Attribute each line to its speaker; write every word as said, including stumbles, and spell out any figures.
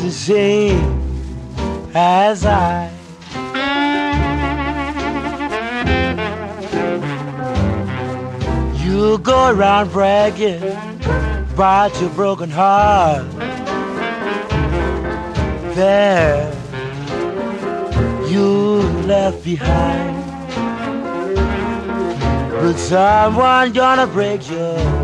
Speaker 1: the same as I. You go around bragging about your broken heart. There you left behind, but someone gonna break you